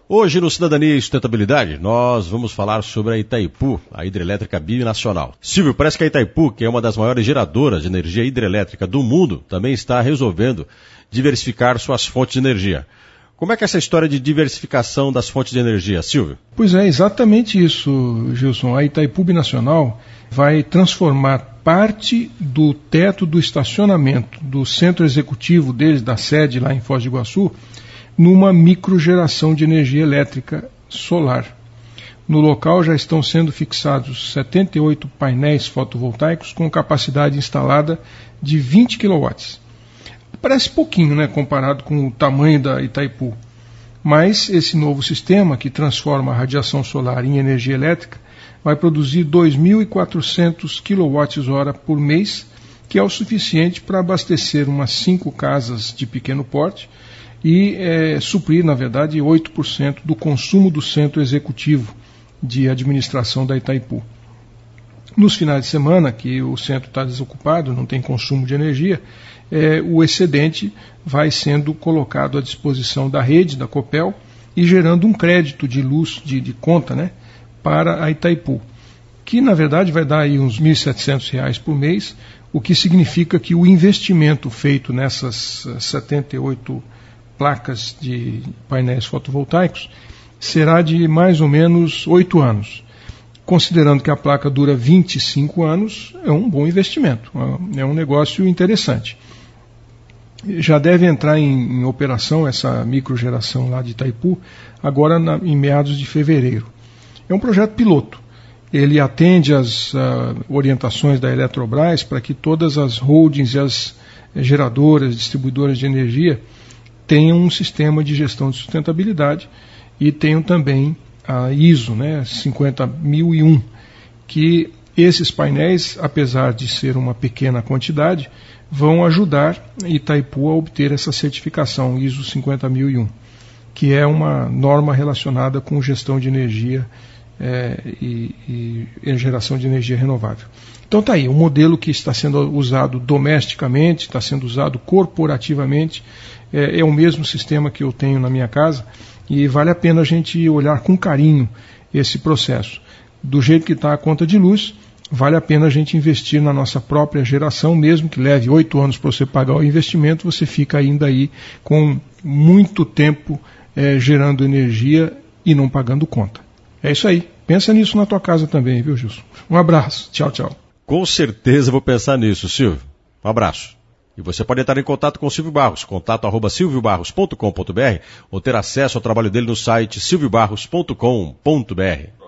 Hoje no Cidadania e Sustentabilidade, nós vamos falar sobre a Itaipu, a hidrelétrica binacional. Silvio, parece que a Itaipu, que é uma das maiores geradoras de energia hidrelétrica do mundo, também está resolvendo diversificar suas fontes de energia. Como é que é essa história de diversificação das fontes de energia, Silvio? Pois é, exatamente isso, Gilson. A Itaipu Binacional vai transformar parte do teto do estacionamento do centro executivo deles, da sede lá em Foz do Iguaçu, numa microgeração de energia elétrica solar. No local já estão sendo fixados 78 painéis fotovoltaicos com capacidade instalada de 20 kW. Parece pouquinho, né, comparado com o tamanho da Itaipu. Mas esse novo sistema, que transforma a radiação solar em energia elétrica, vai produzir 2.400 kWh por mês, que é o suficiente para abastecer umas 5 casas de pequeno porte e suprir, na verdade, 8% do consumo do centro executivo de administração da Itaipu. Nos finais de semana, que o centro está desocupado, não tem consumo de energia, o excedente vai sendo colocado à disposição da rede, da Copel, e gerando um crédito de luz, de conta, né, para a Itaipu, que na verdade vai dar aí uns R$ 1.700 por mês, o que significa que o investimento feito nessas 78 placas de painéis fotovoltaicos será de mais ou menos 8 anos. Considerando que a placa dura 25 anos, é um bom investimento, é um negócio interessante. Já deve entrar em operação essa microgeração lá de Itaipu, agora em meados de fevereiro. É um projeto piloto. Ele atende às orientações da Eletrobras para que todas as holdings e as geradoras, distribuidoras de energia tenham um sistema de gestão de sustentabilidade e tenham também a ISO, né, 50001, que esses painéis, apesar de ser uma pequena quantidade, vão ajudar Itaipu a obter essa certificação ISO 50001, que é uma norma relacionada com gestão de energia e geração de energia renovável. Então está aí, um modelo que está sendo usado domesticamente, está sendo usado corporativamente, é o mesmo sistema que eu tenho na minha casa e vale a pena a gente olhar com carinho esse processo. Do jeito que está a conta de luz, vale a pena a gente investir na nossa própria geração, mesmo que leve 8 anos para você pagar o investimento, você fica ainda aí com muito tempo gerando energia e não pagando conta. É isso aí. Pensa nisso na tua casa também, viu, Gilson? Um abraço. Tchau, tchau. Com certeza vou pensar nisso, Silvio. Um abraço. E você pode entrar em contato com o Silvio Barros, contato@silviobarros.com.br ou ter acesso ao trabalho dele no site silviobarros.com.br.